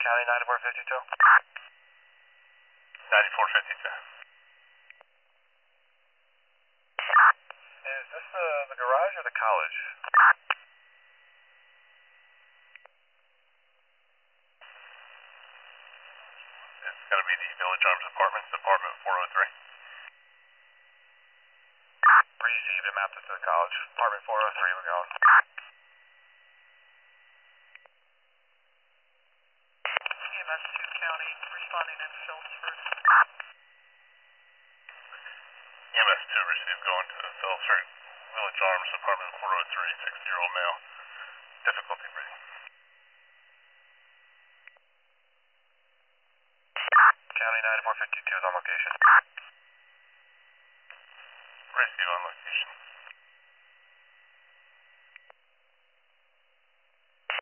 County 9452. 9452. Is this the garage or the college? It's going to be the Village Arms Apartments, Apartment 403. Received and mapped it to the college. Apartment 403, we're going. EMS 2 County responding in Phillipsburg. EMS 2 received going to Phillipsburg, Village Arms, Apartment 403, 60-year-old male. Difficulty breathing. County 9452 is on location. Rescue on location.